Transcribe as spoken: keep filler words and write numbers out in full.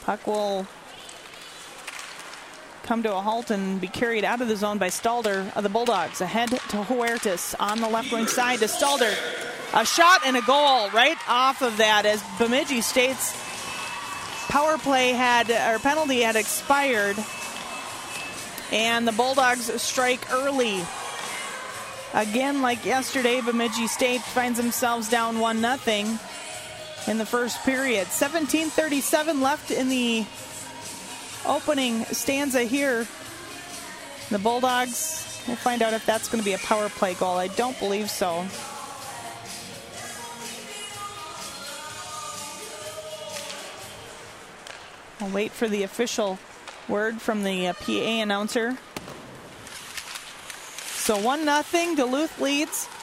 Puck will come to a halt and be carried out of the zone by Stalder of the Bulldogs. Ahead to Huertas on the left wing side to Stalder. A shot and a goal right off of that as Bemidji State's power play had, or penalty had expired. And the Bulldogs strike early. Again, like yesterday, Bemidji State finds themselves down one nothing in the first period. seventeen thirty-seven left in the opening stanza here. The Bulldogs, we'll find out if that's going to be a power play goal. I don't believe so. I'll wait for the official word from the uh, P A announcer. So one nothing, Duluth leads.